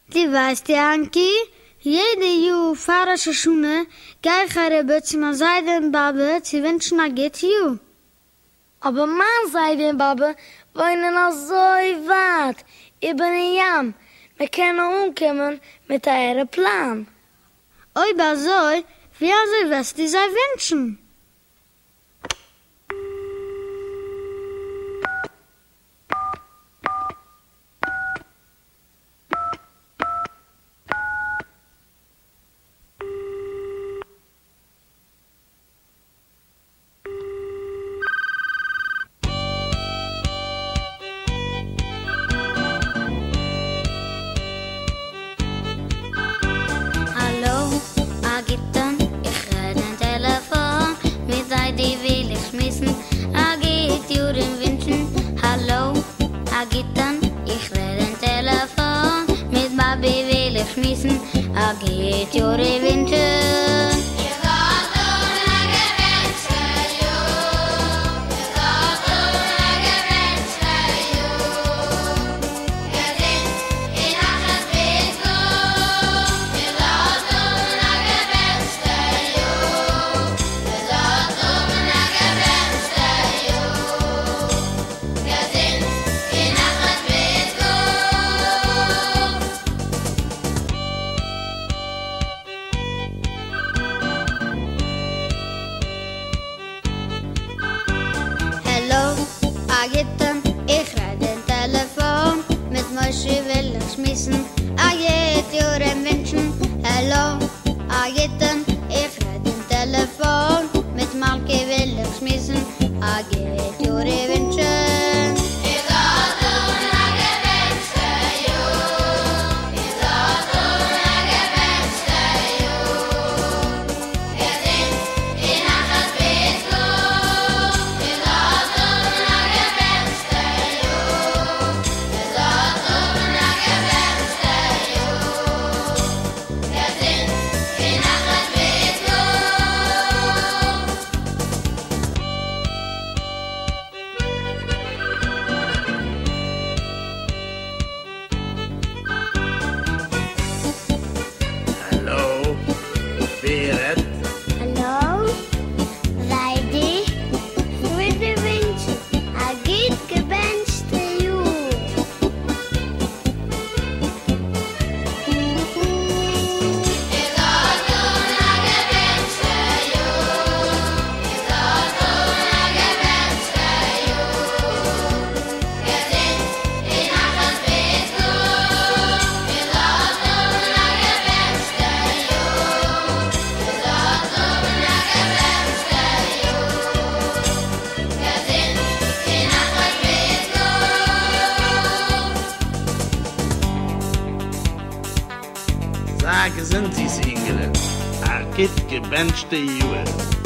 Die weißt ja, Anki, jede Jahr fahrische Schuhe, gehe ich herüber zu meiner Seidenbabbe zu wünschen, geht Jahr. Aber meine Seidenbabbe wohnen noch so weit, über den Jam. Wir können umkommen mit einem Plan. Aber so, wie also wirst du sie wünschen? Geht Jure Winter. Sind sie Single? Geht gebenchte Jule.